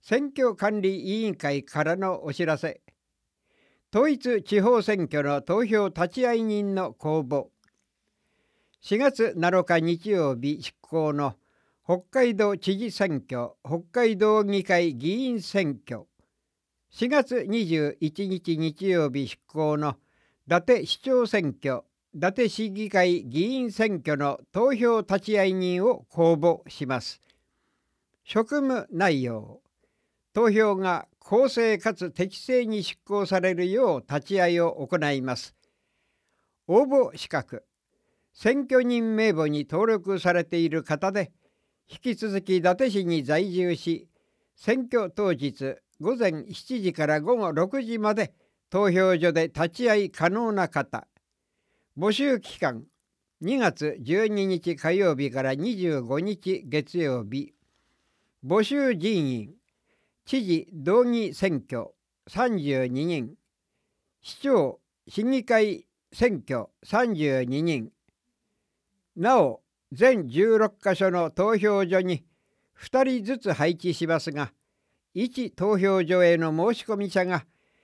選挙管理委員会からのお知らせ。統一地方選挙の投票立会人の公募。4月7日日曜日執行の北海道知事選挙、北海道議会議員選挙。4月21日日曜日執行の伊達市長選挙、伊達市議会議員選挙の投票立会人を公募します。職務内容。投票が公正かつ適正に執行されるよう立ち会いを行います。応募資格。選挙人名簿に登録されている方で、引き続き伊達市に在住し、選挙当日午前7時から午後6時まで投票所で立ち会い可能な方。募集期間2月12日火曜日から25日月曜日。募集人員。知事道議選挙32人、市長市議会選挙32人。なお、全16カ所の投票所に2人ずつ配置しますが、1投票所への申し込み者が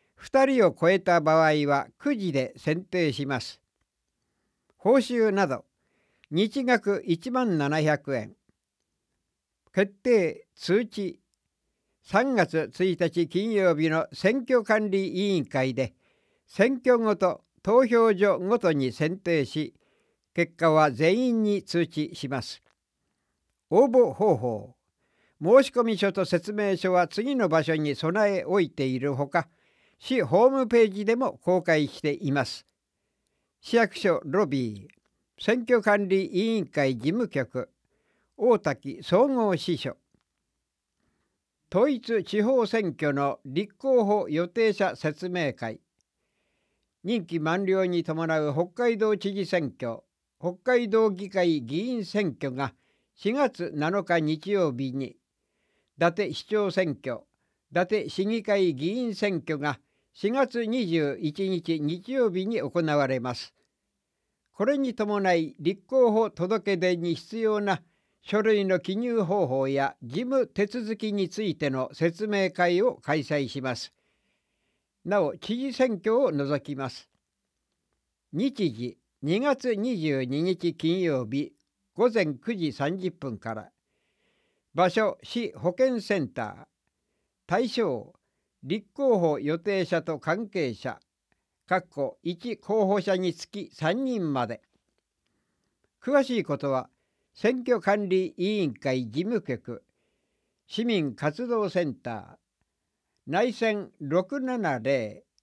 2人を超えた場合はくじで選定します。報酬など、日額17,700円。決定通知。3月1日金曜日の選挙管理委員会で選挙ごと投票所ごとに選定し、結果は全員に通知します。応募方法。申込書と説明書は次の場所に備え置いているほか、市ホームページでも公開しています。市役所ロビー、選挙管理委員会事務局、大滝総合支所。統一地方選挙の立候補予定者説明会。任期満了に伴う北海道知事選挙、北海道議会議員選挙が4月7日日曜日に、伊達市長選挙、伊達市議会議員選挙が4月21日日曜日に行われます。これに伴い立候補届出に必要な書類の記入方法や事務手続きについての説明会を開催します。なお、知事選挙を除きます。日時2月22日金曜日午前9時30分から。場所市保健センター。対象立候補予定者と関係者1候補者につき3人まで。詳しいことは選挙管理委員会事務局市民活動センター内線